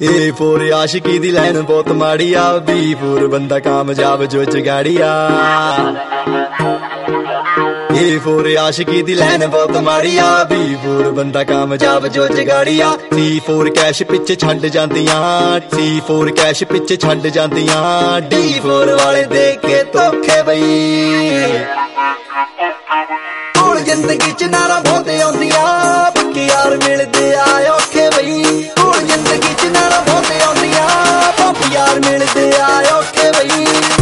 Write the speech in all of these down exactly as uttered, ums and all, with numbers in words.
ए four आशिकी दी लैन बहुत माड़ी आ, B four बंदा कामयाब जो जगाड़ी आ। ए फोर आशिकी दी लैन बहुत माड़ी आ, बी फोर बंदा कामयाब जो जगाड़ी आ। सी फोर कैश पिछे छड्ड जांदियां, सी फोर कैश पिछे छड्ड जांदियां, डी फोर वाले देख के धोखे बई। हुण जिंदगी च नारा बहुत आउंदियां, पक्के यार मिलदे आ औखे बई। हुण जिंदगी च नारा बहुत आउंदियां, पंप यार मिलदे आ औखे बई।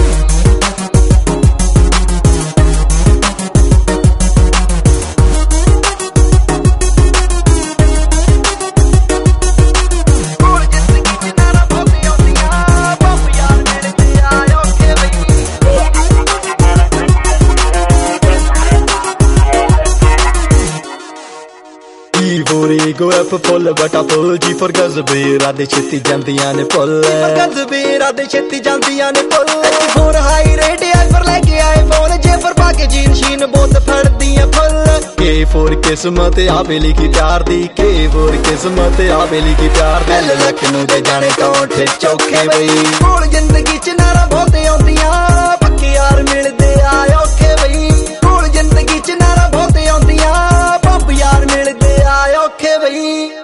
Go up full but I full G for गज़बे Radhe छेती जांदियां ने पुल, गज़बे राधे छेती जांदियां ने पुल। H फोर हाई रेट आई पर लेके आए फोन, J फोर पाके जीन शीन बहुत फड़दियां फुल। K फोर किस्मत आवे लिखी प्यार दी, K फोर किस्मत आवे लिखी प्यार दी। दिल लक नू दे जाने कौन ठे चौखे बई। हुण जिंदगी च नारा बहुत आउंदियां, पक्के यार मिलदे आ औखे बई। हुण जिंदगी च नारा बहुत आउंदियां, पंप यार मिलदे आ औखे बई।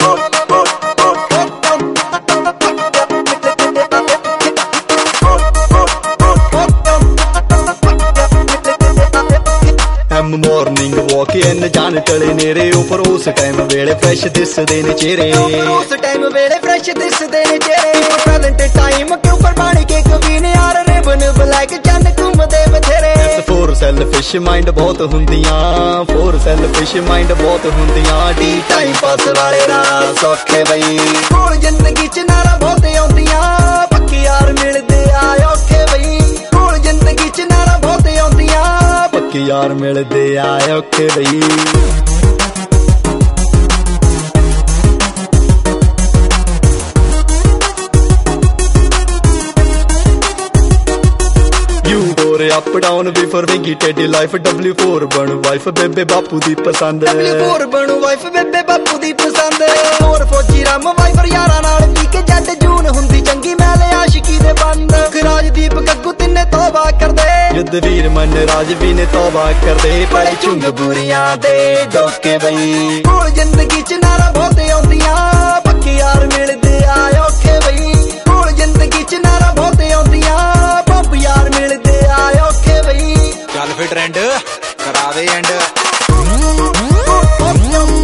मॉर्निंग वॉक इन जान टले नेरे ऊपर उस टाइम वेले फ्रेश दिसदे ने चेहरे, उस टाइम वेले फ्रेश दिसदे ने चेहरे। प्रेजेंट टाइम के ऊपर पानी के कभी ने यार रिबन ब्लैक चंद घूमदे बथेरे। फोर सेल्फिश माइंड बहुत हुंदियां, फोर सेल्फिश माइंड बहुत हुंदियां, डी टाइम पास वाले ना सौखे बई। हुण जिंदगी च नारा बहुत आउंदियां, पक्के यार मिलदे आ औखे बई। हुण जिंदगी च नारा बहुत आउंदियां, पक्के यार मिलदे आ औखे बई। अप डाउन भी फॉर विंगी टेडी लाइफ, डब्ल्यू फोर बनू वाइफ बेबे बापू दी पसंद, डब्ल्यू फोर बनू वाइफ बेबे बापू दी पसंद। फोर फौजी राम वाइफर यारा नाल पी के जट जून हुंदी चंगी मैले आशिकी दे बंद। राजदीप गग्गू तिन्ने तौबा कर दे, युद्ध वीर मन राजवी ने तौबा कर दे, बड़े चुंग बुरियां दे धोखे बई। हुण जिंदगी च नारा बहुत आउंदियां, पक्के यार मिलदे आ औखे बई। हुण जिंदगी च नारा बहुत आउंदियां, पंप यार मिलदे आ औखे बई। चल फिर ट्रेंड करा दे एंड।